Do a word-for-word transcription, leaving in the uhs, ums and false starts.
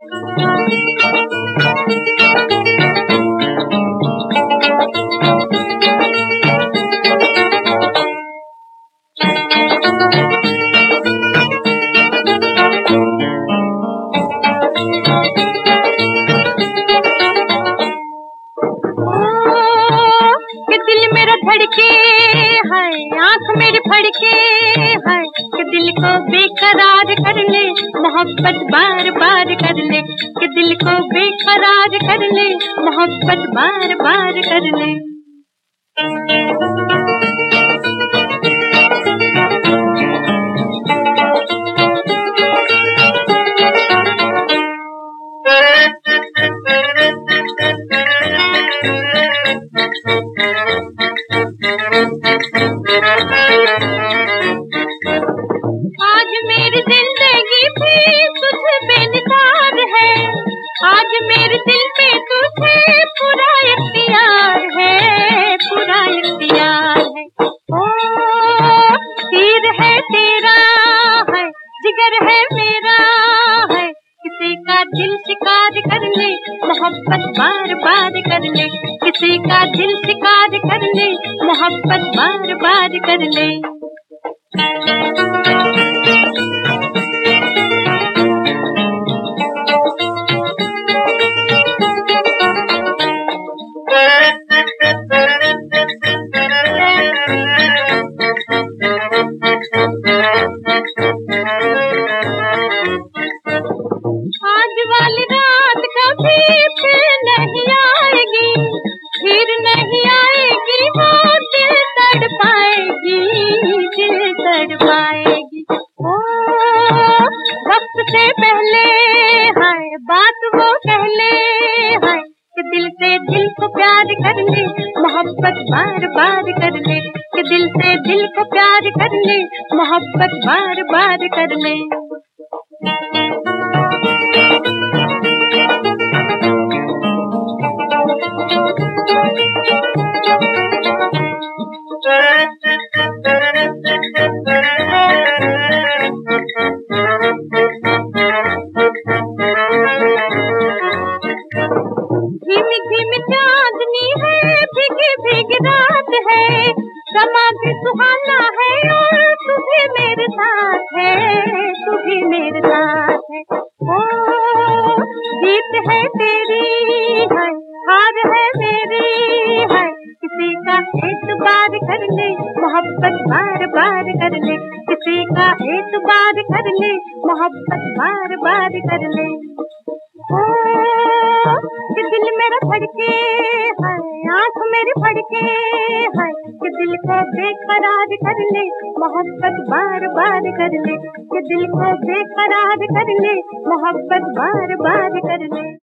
धड़के है आँख मेरी फड़के है कि दिल को बेकरार कर ले, मोहब्बत बार बार कर ले, कि दिल को बेकरार कर ले, मोहब्बत बार बार कर ले। आज मेरी जिंदगी भी तुझ पे निसार है, आज मेरे दिल पे तुझे पूरा इख्तियार है, पूरा इख्तियार है। ओ तीर है तेरा है, जिगर है मेरा है, किसी का दिल शिकार कर ले, मोहब्बत बार बार कर ले, किसी का दिल शिकार कर ले, मोहब्बत बार बार कर ले। आज वाली रात कभी फिर नहीं आएगी, फिर नहीं आएगी, वो दिल तड़ पाएगी, दिल तड़ पाएगी। ओ वक्त से पहले है बात वो कह ले, है कि दिल से दिल को प्यार कर ले, मोहब्बत बार बार कर ले, कि दिल से दिल को प्यार कर ले, मोहब्बत बार बार कर ले। धीमी धीमी चांदनी है, भीगी भीगी रात है, समा भी सुहाना है और तू भी मेरे साथ है, तू भी मेरे साथ है। ओ जीत है तेरी है, हार है मेरी है, किसी का एतबार कर ले, मोहब्बत बार बार कर ले, किसी का एतबार कर ले, मोहब्बत बार बार कर ले। ओ कि दिल मेरा धड़के है, आँख मेरी फड़के है, कि दिल को बेकरार कर ले, मोहब्बत बार बार कर ले, कि दिल को बेकरार कर ले, मोहब्बत बार बार कर ले।